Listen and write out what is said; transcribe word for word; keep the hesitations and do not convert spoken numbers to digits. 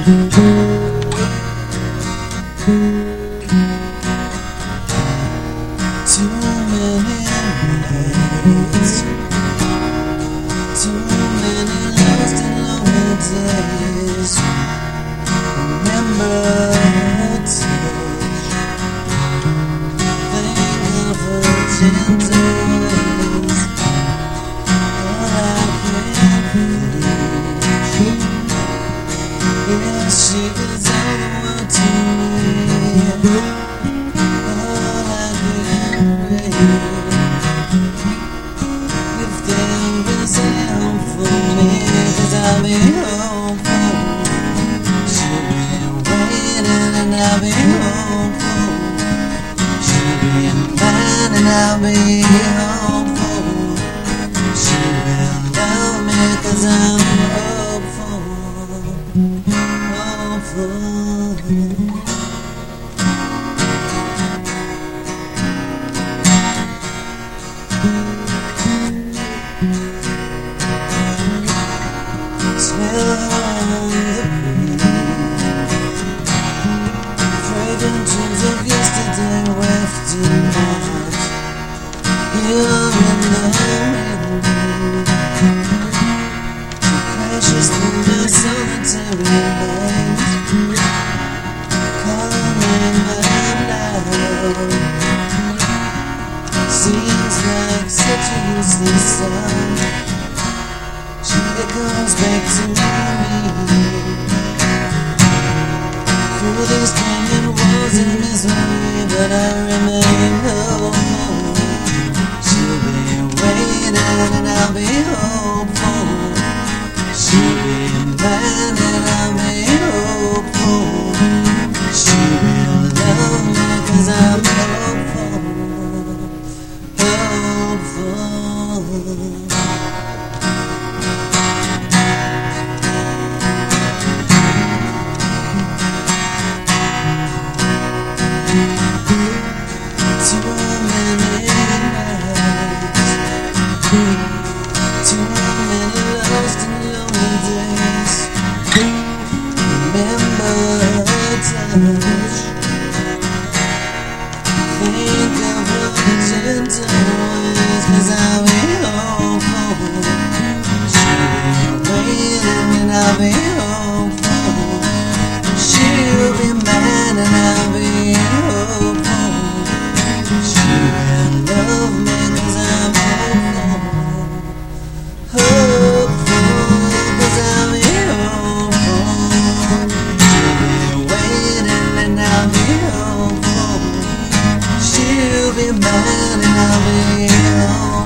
Too many nights, too many lost and lonely days. Remember her touch, think of her gentle ways. All I can reach, yeah, she was all the world to me. If there was a home for me, 'cause I'll be home for her. She'll be waiting and I'll be home for her. She'll be mine and I'll be home for her. She will love me 'cause I'm home for her. Home for her. Smell the breeze, fragrant dreams of yesterday wafting out here in the wind. Too precious in my solitary mind, calling my love. Seems like such a useless sound. She echoes back to me through these canyon walls of misery, but I remain home. She'll be waiting and I'll be home for her. She'll be mine and I'll be home for her. She will love me 'cause I'm home for her. Home for her. Too many nights, too many lost and lonely days. Remember her touch, think of her gentle ways, 'cause I'll be home for her. She'll be waiting and I'll be home for her. She'll be mine and I'll be home for her. She will love me 'cause I'm home for her. Hope for her 'cause I'm home for her. She'll be waiting and I'll be home for her. She'll be mine and I'll be home.